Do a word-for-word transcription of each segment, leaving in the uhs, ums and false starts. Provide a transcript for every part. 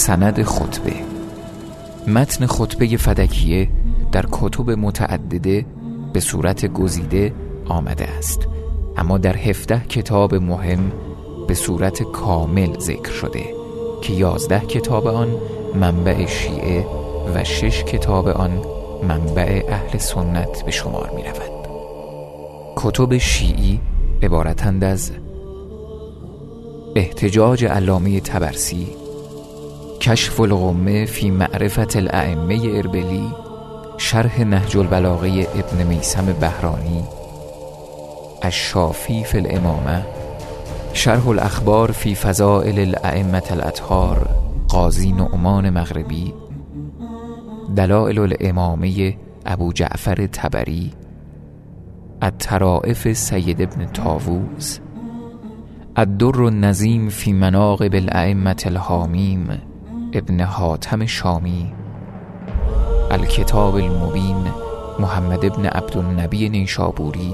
سند خطبه. متن خطبه فدکیه در کتب متعدده به صورت گزیده آمده است، اما در هفده کتاب مهم به صورت کامل ذکر شده که یازده کتاب آن منبع شیعه و شش کتاب آن منبع اهل سنت به شمار می رود. کتب شیعی عبارتند از احتجاج علامه طبرسی، کشف الغمه فی معرفت الائمه اربیلی، شرح نهج البلاغه ابن میثم بهرانی، الشافی فی الامامه، شرح الاخبار فی فضائل الائمه الاطهار قاضی نعمان مغربی، دلائل الامامه ابو جعفر طبری، الطرائف سید ابن طاووس، الدر النظیم فی مناقب الائمه الحامیم ابن حاتم شامی، الکتاب المبین محمد ابن عبدالنبی نیشابوری،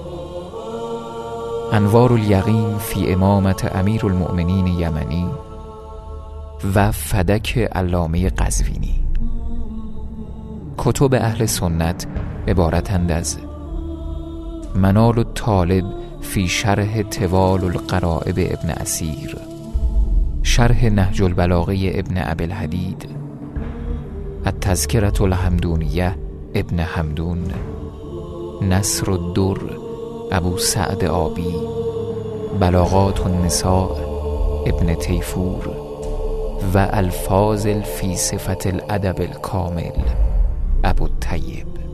انوار الیقین فی امامت امیر المؤمنین یمنی و فدک علامه قزوینی. کتب اهل سنت عبارتند از منال الطالب فی شرح طوال الغرائب ابن اسیر، شرح نهج البلاغه ابن ابی الحدید، التذکرة الحمدونیه ابن حمدون، نصر الدر ابو سعد آبی، بلاغات النساء ابن تیفور و الفاظل فی صفت الادب الکامل ابو الطیب.